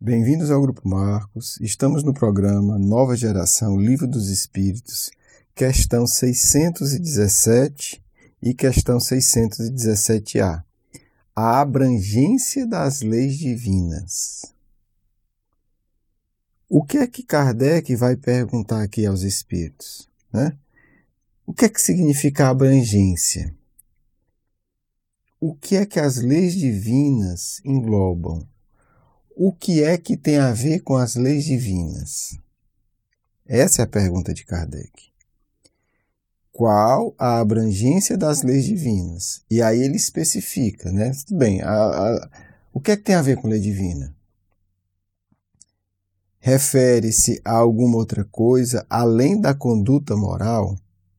Bem-vindos ao Grupo Marcos. Estamos no programa Nova Geração Livro dos Espíritos, questão 617 e questão 617A. A abrangência das leis divinas. O que é que Kardec vai perguntar aqui aos espíritos, né? O que é que significa abrangência? O que é que as leis divinas englobam? O que é que tem a ver com as leis divinas? Essa é a pergunta de Kardec. Qual a abrangência das leis divinas? E aí ele especifica, né? Tudo bem, o que é que tem a ver com lei divina? Refere-se a alguma outra coisa além da conduta moral?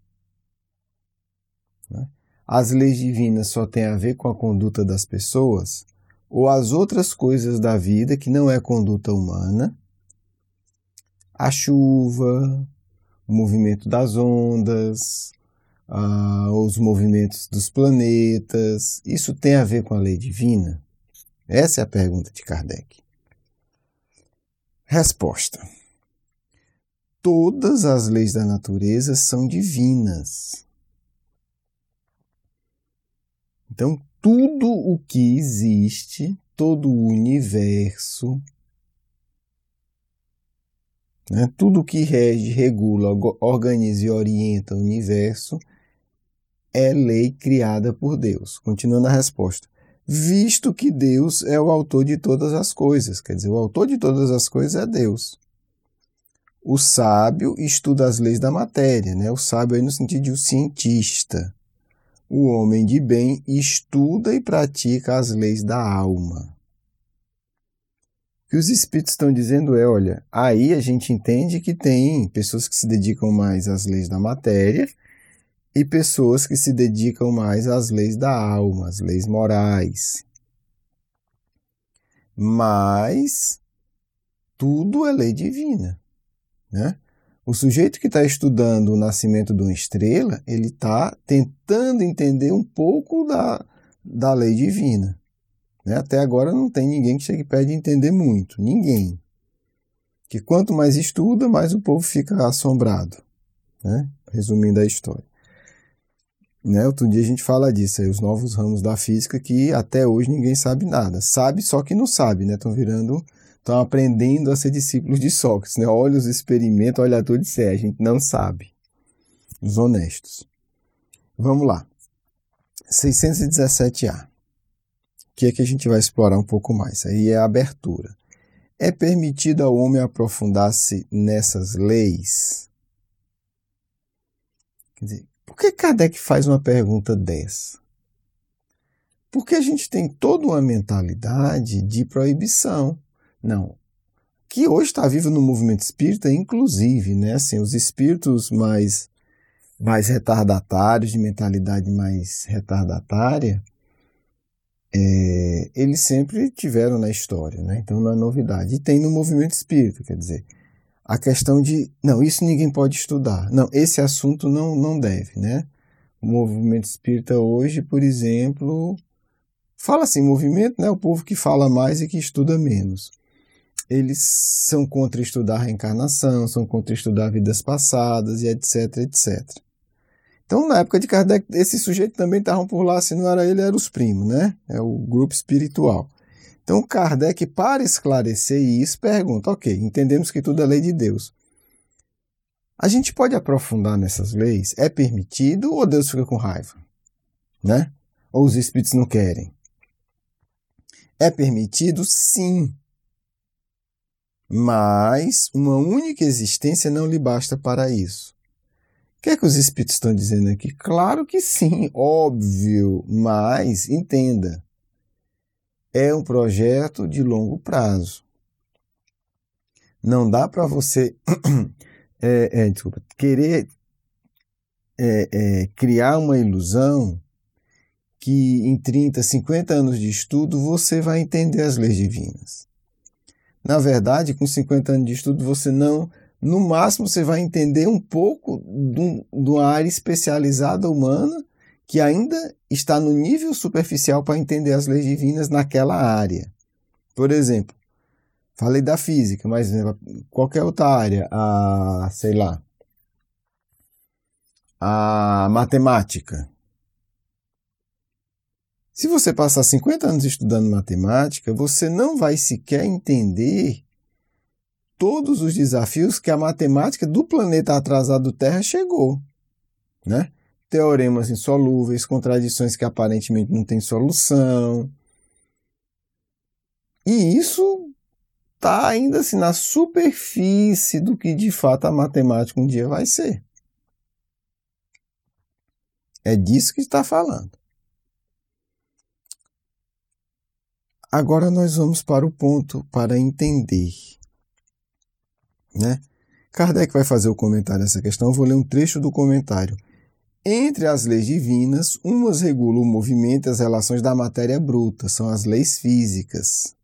As leis divinas só têm a ver com a conduta das pessoas? Ou as outras coisas da vida que não é conduta humana? A chuva, o movimento das ondas, os movimentos dos planetas, isso tem a ver com a lei divina? Essa é a pergunta de Kardec. Resposta. Todas as leis da natureza são divinas. Então, tudo o que existe, todo o universo, né, tudo o que rege, regula, organiza e orienta o universo é lei criada por Deus. Continuando a resposta. Visto que Deus é o autor de todas as coisas, quer dizer, o autor de todas as coisas é Deus. O sábio estuda as leis da matéria, né? O sábio aí no sentido de o cientista. O homem de bem estuda e pratica as leis da alma. O que os espíritos estão dizendo é, olha, aí a gente entende que tem pessoas que se dedicam mais às leis da matéria e pessoas que se dedicam mais às leis da alma, às leis morais. Mas tudo é lei divina, né? O sujeito que está estudando o nascimento de uma estrela, ele está tentando entender um pouco da lei divina. Né? Até agora não tem ninguém que chegue perto de entender muito. Ninguém. Que quanto mais estuda, mais o povo fica assombrado. Né? Resumindo a história. Né? Outro dia a gente fala disso, aí, os novos ramos da física que até hoje ninguém sabe nada. Sabe, só que não sabe, né? Estão aprendendo a ser discípulos de Sócrates, né? Olha os experimentos, olha tudo e disser, a gente não sabe. Os honestos. Vamos lá. 617A. Que é que a gente vai explorar um pouco mais. Aí é a abertura. É permitido ao homem aprofundar-se nessas leis? Quer dizer, por que Kardec faz uma pergunta dessa? Porque a gente tem toda uma mentalidade de proibição. Não. Que hoje está vivo no movimento espírita, inclusive, né? Assim, os espíritos mais retardatários, de mentalidade mais retardatária, eles sempre tiveram na história, né? Então não é novidade. E tem no movimento espírita, quer dizer, a questão de, não, isso ninguém pode estudar. Não, esse assunto não deve, né? O movimento espírita hoje, por exemplo, fala assim, movimento, né? O povo que fala mais e que estuda menos. Eles são contra estudar a reencarnação, são contra estudar vidas passadas e etc, etc. Então, na época de Kardec, esse sujeito também estavam por lá, se não era ele, eram os primos, né? É o grupo espiritual. Então, Kardec, para esclarecer isso, pergunta, ok, entendemos que tudo é lei de Deus. A gente pode aprofundar nessas leis? É permitido ou Deus fica com raiva? Né? Ou os espíritos não querem? É permitido? Sim. Mas uma única existência não lhe basta para isso. O que é que os espíritos estão dizendo aqui? Claro que sim, óbvio, mas entenda, é um projeto de longo prazo. Não dá para você querer criar uma ilusão que em 30, 50 anos de estudo você vai entender as leis divinas. Na verdade, com 50 anos de estudo, você não... No máximo, você vai entender um pouco de uma área especializada humana que ainda está no nível superficial para entender as leis divinas naquela área. Por exemplo, Falei da física, mas qualquer outra área, sei lá, a matemática. Se você passar 50 anos estudando matemática, você não vai sequer entender todos os desafios que a matemática do planeta atrasado Terra chegou, né? Teoremas insolúveis, contradições que aparentemente não têm solução. E isso está ainda assim na superfície do que de fato a matemática um dia vai ser. É disso que está falando. Agora nós vamos para o ponto para entender, né? Kardec vai fazer o comentário dessa questão, eu vou ler um trecho do comentário. Entre as leis divinas, umas regulam o movimento e as relações da matéria bruta, são as leis físicas,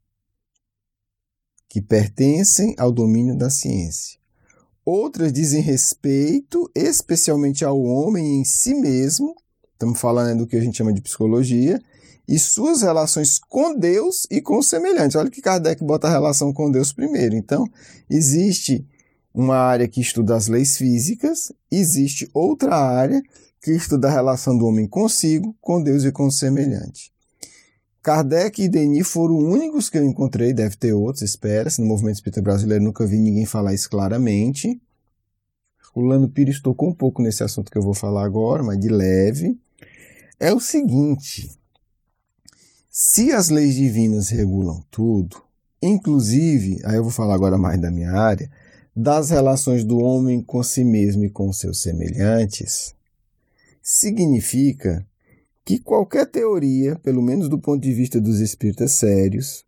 que pertencem ao domínio da ciência. Outras dizem respeito especialmente ao homem em si mesmo, estamos falando do que a gente chama de psicologia, e suas relações com Deus e com os semelhantes. Olha que Kardec bota a relação com Deus primeiro. Então, existe uma área que estuda as leis físicas, existe outra área que estuda a relação do homem consigo, com Deus e com o semelhante. Kardec e Denis foram os únicos que eu encontrei, deve ter outros, espera-se, no movimento espírita brasileiro nunca vi ninguém falar isso claramente. O Lano Pires tocou um pouco nesse assunto que eu vou falar agora, mas de leve. É o seguinte, se as leis divinas regulam tudo, inclusive, aí eu vou falar agora mais da minha área, das relações do homem com si mesmo e com os seus semelhantes, significa que qualquer teoria, pelo menos do ponto de vista dos espíritas sérios,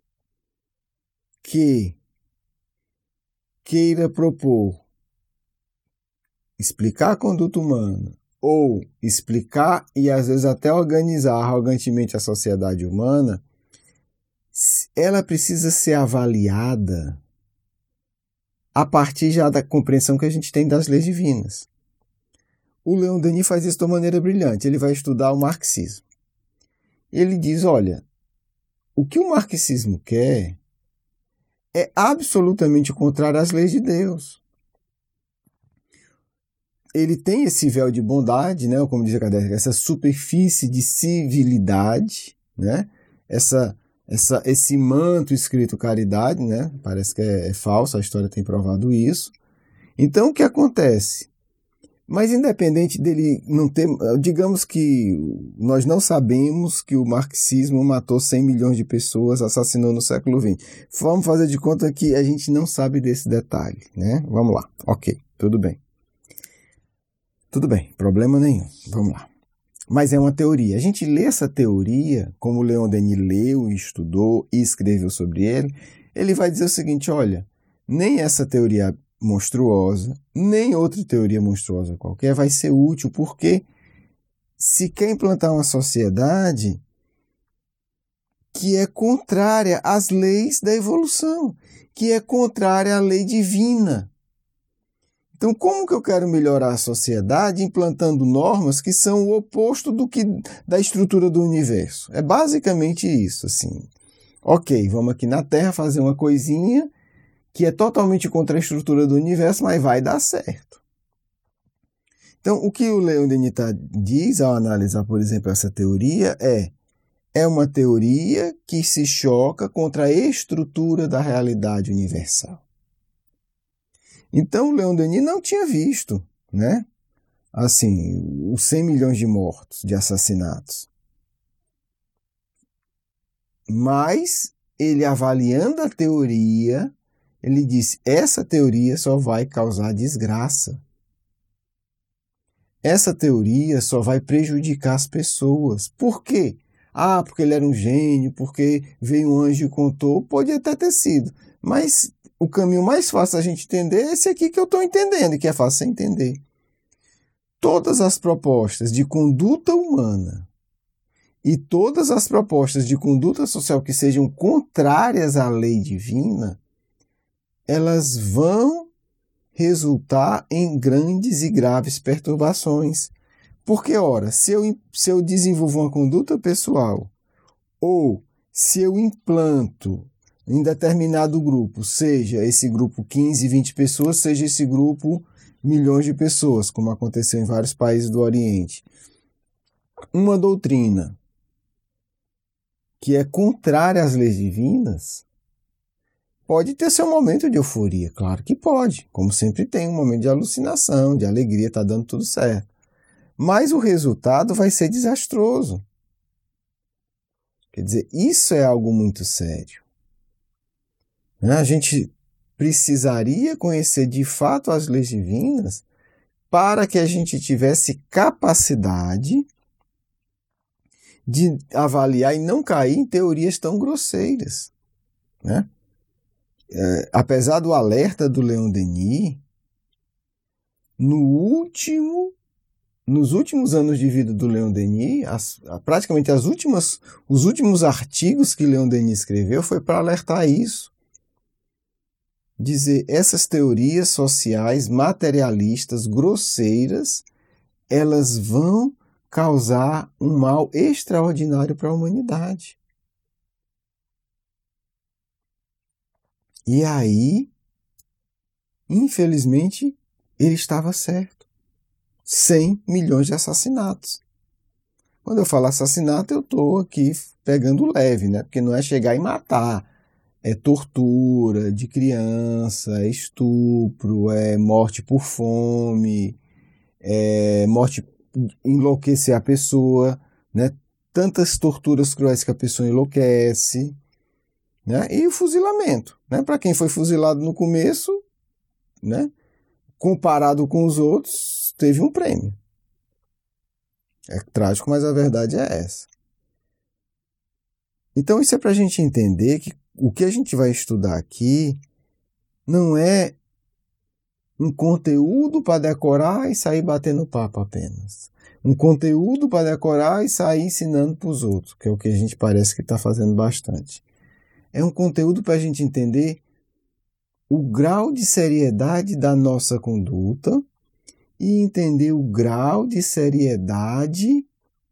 que queira propor explicar a conduta humana ou explicar e às vezes até organizar arrogantemente a sociedade humana, ela precisa ser avaliada a partir já da compreensão que a gente tem das leis divinas. O Leon Denis faz isso de uma maneira brilhante. Ele vai estudar o marxismo. Ele diz, olha, o que o marxismo quer é absolutamente contrário às leis de Deus. Ele tem esse véu de bondade, né, como dizia Kardec, essa superfície de civilidade, né, esse manto escrito caridade, né, parece que é falso, a história tem provado isso. Então, o que acontece? Mas independente dele não ter, digamos que nós não sabemos que o marxismo matou 100 milhões de pessoas, assassinou no século XX. Vamos fazer de conta que a gente não sabe desse detalhe, né? Vamos lá. Ok, tudo bem. Tudo bem, problema nenhum. Vamos lá. Mas é uma teoria. A gente lê essa teoria, como o Leon Denis leu, estudou e escreveu sobre ele vai dizer o seguinte, olha, nem essa teoria monstruosa, nem outra teoria monstruosa qualquer vai ser útil, porque se quer implantar uma sociedade que é contrária às leis da evolução, que é contrária à lei divina. Então, como que eu quero melhorar a sociedade implantando normas que são o oposto da estrutura do universo? É basicamente isso, assim. Ok, vamos aqui na Terra fazer uma coisinha que é totalmente contra a estrutura do universo, mas vai dar certo. Então, o que o Leon Denis diz ao analisar, por exemplo, essa teoria é uma teoria que se choca contra a estrutura da realidade universal. Então, o Leon Denis não tinha visto, né, assim, os 100 milhões de mortos, de assassinatos. Mas, ele avaliando a teoria, ele disse, essa teoria só vai causar desgraça. Essa teoria só vai prejudicar as pessoas. Por quê? Porque ele era um gênio, porque veio um anjo e contou. Pode até ter sido. Mas o caminho mais fácil da gente entender é esse aqui que eu estou entendendo, e que é fácil de entender. Todas as propostas de conduta humana e todas as propostas de conduta social que sejam contrárias à lei divina, elas vão resultar em grandes e graves perturbações. Porque, ora, se eu desenvolvo uma conduta pessoal ou se eu implanto em determinado grupo, seja esse grupo 15, 20 pessoas, seja esse grupo milhões de pessoas, como aconteceu em vários países do Oriente. Uma doutrina que é contrária às leis divinas pode ter seu momento de euforia, claro que pode, como sempre tem um momento de alucinação, de alegria, está dando tudo certo. Mas o resultado vai ser desastroso. Quer dizer, isso é algo muito sério. A gente precisaria conhecer de fato as leis divinas para que a gente tivesse capacidade de avaliar e não cair em teorias tão grosseiras, né? Apesar do alerta do Leon Denis, nos últimos anos de vida do Leon Denis, praticamente os últimos artigos que Leon Denis escreveu foi para alertar isso. Dizer, essas teorias sociais materialistas, grosseiras, elas vão causar um mal extraordinário para a humanidade. E aí, infelizmente, ele estava certo. 100 milhões de assassinatos. Quando eu falo assassinato, eu estou aqui pegando leve, né? Porque não é chegar e matar. É tortura de criança, é estupro, é morte por fome, é morte, enlouquecer a pessoa, né? Tantas torturas cruéis que a pessoa enlouquece, né? E o fuzilamento, né? Para quem foi fuzilado no começo, né? Comparado com os outros, teve um prêmio. É trágico, mas a verdade é essa. Então isso é para a gente entender que o que a gente vai estudar aqui não é um conteúdo para decorar e sair batendo papo apenas. Um conteúdo para decorar e sair ensinando para os outros, que é o que a gente parece que está fazendo bastante. É um conteúdo para a gente entender o grau de seriedade da nossa conduta e entender o grau de seriedade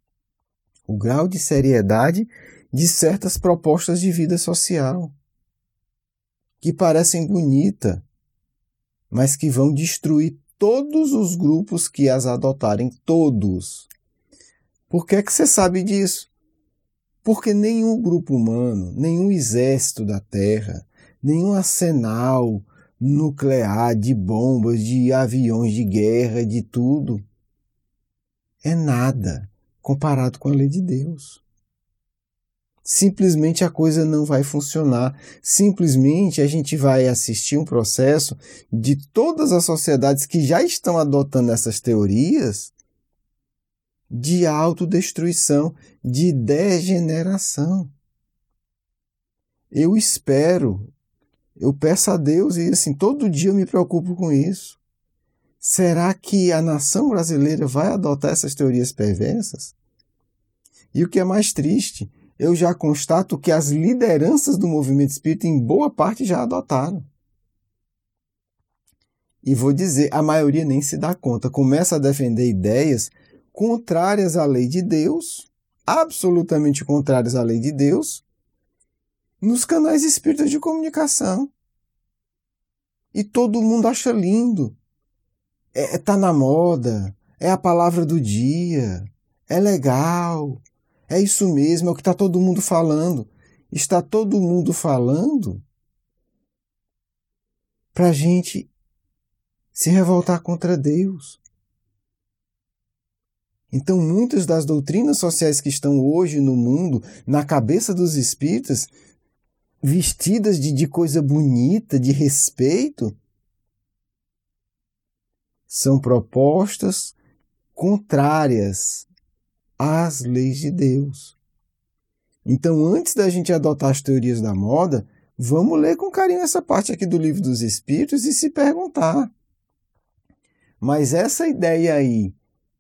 de certas propostas de vida social que parecem bonitas, mas que vão destruir todos os grupos que as adotarem, todos. Por que é que você sabe disso? Porque nenhum grupo humano, nenhum exército da Terra, nenhum arsenal nuclear de bombas, de aviões de guerra, de tudo, é nada comparado com a lei de Deus. Simplesmente a coisa não vai funcionar. Simplesmente a gente vai assistir um processo de todas as sociedades que já estão adotando essas teorias de autodestruição, de degeneração. Eu peço a Deus e assim, todo dia eu me preocupo com isso. Será que a nação brasileira vai adotar essas teorias perversas? E o que é mais triste, eu já constato que as lideranças do movimento espírita, em boa parte, já adotaram. E vou dizer, a maioria nem se dá conta, começa a defender ideias contrárias à lei de Deus, absolutamente contrárias à lei de Deus, nos canais espíritas de comunicação. E todo mundo acha lindo. Tá na moda, é a palavra do dia, é legal, é isso mesmo, é o que está todo mundo falando. Está todo mundo falando para a gente se revoltar contra Deus. Então, muitas das doutrinas sociais que estão hoje no mundo, na cabeça dos espíritas, vestidas de coisa bonita, de respeito, são propostas contrárias às leis de Deus. Então, antes da gente adotar as teorias da moda, vamos ler com carinho essa parte aqui do Livro dos Espíritos e se perguntar: mas essa ideia aí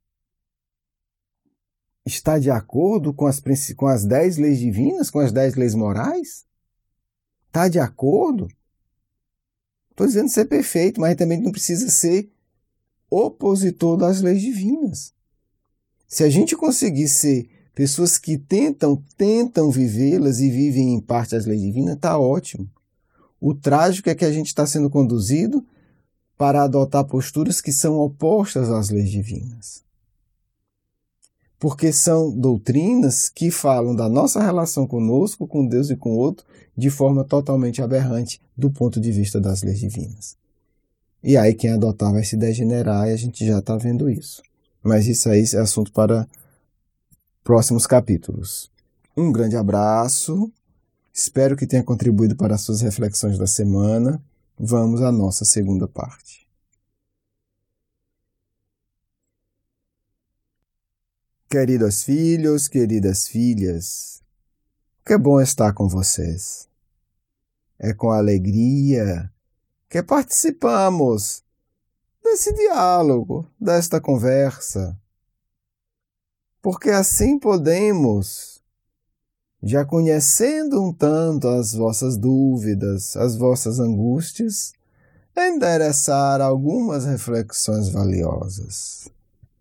está de acordo com as 10 leis divinas, com as 10 leis morais? Está de acordo? Estou dizendo ser perfeito, mas também não precisa ser opositor das leis divinas. Se a gente conseguir ser pessoas que tentam vivê-las e vivem em parte as leis divinas, está ótimo. O trágico é que a gente está sendo conduzido para adotar posturas que são opostas às leis divinas. Porque são doutrinas que falam da nossa relação conosco, com Deus e com o outro, de forma totalmente aberrante do ponto de vista das leis divinas. E aí quem adotar vai se degenerar e a gente já está vendo isso. Mas isso aí é assunto para próximos capítulos. Um grande abraço, espero que tenha contribuído para as suas reflexões da semana. Vamos à nossa segunda parte. Queridos filhos, queridas filhas, que bom estar com vocês. É com alegria que participamos desse diálogo, desta conversa, porque assim podemos, já conhecendo um tanto as vossas dúvidas, as vossas angústias, endereçar algumas reflexões valiosas.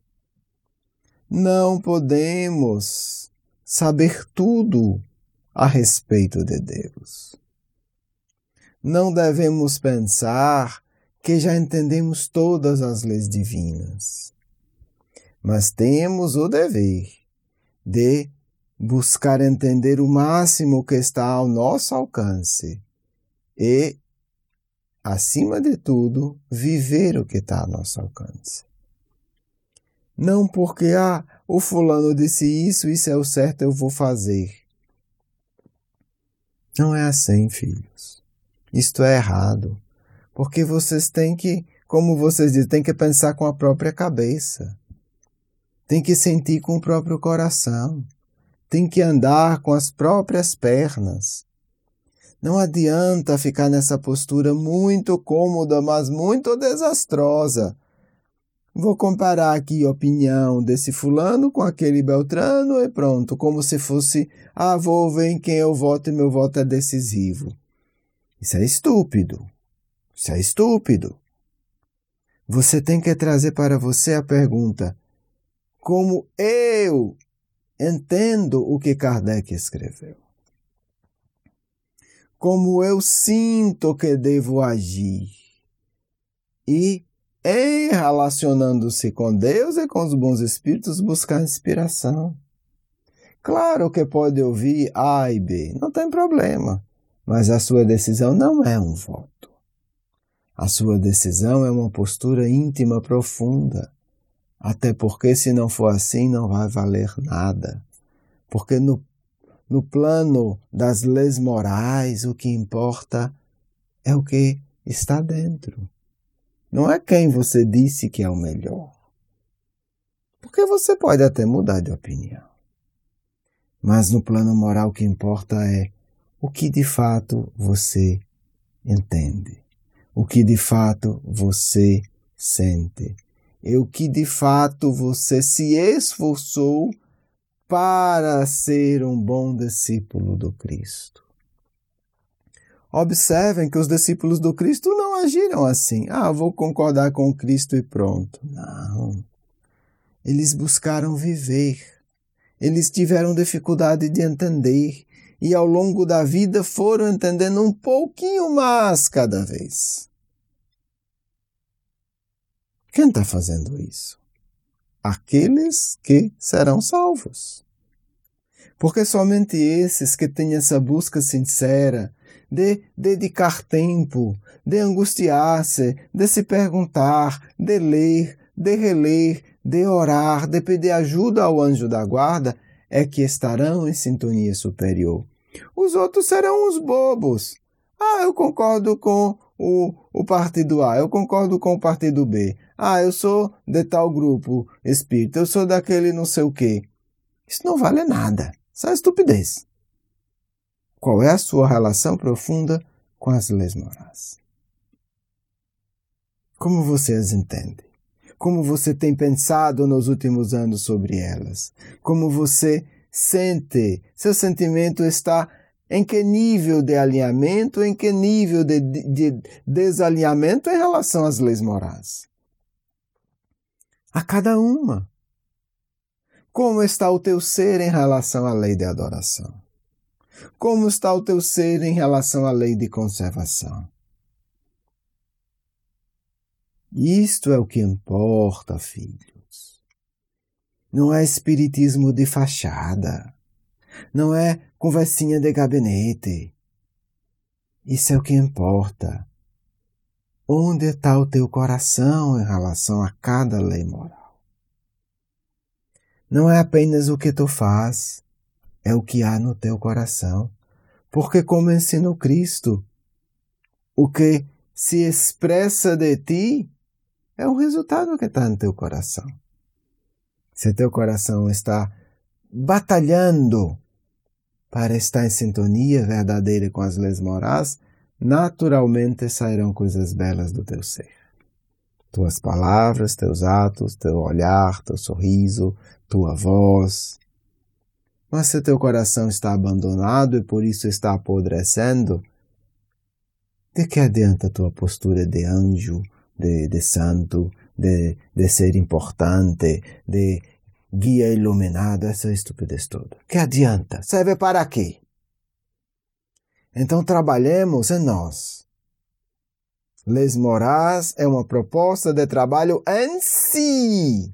Não podemos saber tudo a respeito de Deus. Não devemos pensar que já entendemos todas as leis divinas, mas temos o dever de buscar entender o máximo que está ao nosso alcance e, acima de tudo, viver o que está ao nosso alcance. Não porque, o fulano disse isso é o certo, eu vou fazer. Não é assim, filhos. Isto é errado. Porque vocês têm que, como vocês dizem, têm que pensar com a própria cabeça. Tem que sentir com o próprio coração. Tem que andar com as próprias pernas. Não adianta ficar nessa postura muito cômoda, mas muito desastrosa. Vou comparar aqui a opinião desse fulano com aquele beltrano e pronto, como se fosse, vou ver em quem eu voto e meu voto é decisivo. Isso é estúpido. Isso é estúpido. Você tem que trazer para você a pergunta: como eu entendo o que Kardec escreveu? Como eu sinto que devo agir? E, em relacionando-se com Deus e com os bons espíritos, buscar inspiração. Claro que pode ouvir A e B, não tem problema, mas a sua decisão não é um voto. A sua decisão é uma postura íntima profunda, até porque se não for assim não vai valer nada. Porque no plano das leis morais o que importa é o que está dentro. Não é quem você disse que é o melhor. Porque você pode até mudar de opinião. Mas no plano moral o que importa é o que de fato você entende. O que de fato você sente. E o que de fato você se esforçou para ser um bom discípulo do Cristo. Observem que os discípulos do Cristo não agiram assim. Vou concordar com o Cristo e pronto. Não. Eles buscaram viver. Eles tiveram dificuldade de entender. E ao longo da vida foram entendendo um pouquinho mais cada vez. Quem está fazendo isso? Aqueles que serão salvos. Porque somente esses que têm essa busca sincera de dedicar tempo, de angustiar-se, de se perguntar, de ler, de reler, de orar, de pedir ajuda ao anjo da guarda, é que estarão em sintonia superior. Os outros serão os bobos. Eu concordo com o partido A, eu concordo com o partido B. Eu sou de tal grupo espírita, eu sou daquele não sei o quê. Isso não vale nada. Isso é estupidez. Qual é a sua relação profunda com as leis morais? Como você as entende? Como você tem pensado nos últimos anos sobre elas? Como você sente? Seu sentimento está em que nível de alinhamento, em que nível de desalinhamento em relação às leis morais? A cada uma. Como está o teu ser em relação à lei de adoração? Como está o teu ser em relação à lei de conservação? Isto é o que importa, filhos. Não é espiritismo de fachada. Não é conversinha de gabinete. Isso é o que importa. Onde está o teu coração em relação a cada lei moral? Não é apenas o que tu faz, é o que há no teu coração. Porque, como ensina o Cristo, o que se expressa de ti é o resultado que está no teu coração. Se teu coração está batalhando para estar em sintonia verdadeira com as leis morais, naturalmente sairão coisas belas do teu ser. Tuas palavras, teus atos, teu olhar, teu sorriso, tua voz. Mas se teu coração está abandonado e por isso está apodrecendo, de que adianta a tua postura de anjo, de santo, de ser importante, de guia iluminado, essa estupidez toda? Que adianta? Serve para quê? Então trabalhemos em nós. Leis morais é uma proposta de trabalho em si,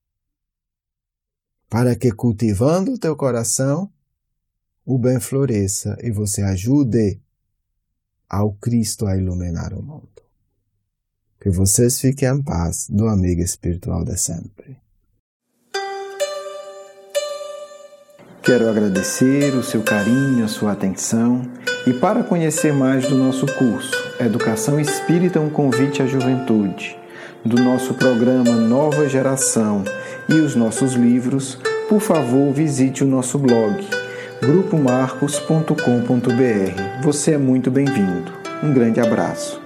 para que cultivando o teu coração, o bem floresça e você ajude ao Cristo a iluminar o mundo. Que vocês fiquem em paz do amigo espiritual de sempre. Quero agradecer o seu carinho, a sua atenção e para conhecer mais do nosso curso Educação Espírita, um convite à juventude, do nosso programa Nova Geração e os nossos livros, por favor visite o nosso blog grupomarcos.com.br. Você é muito bem-vindo. Um grande abraço.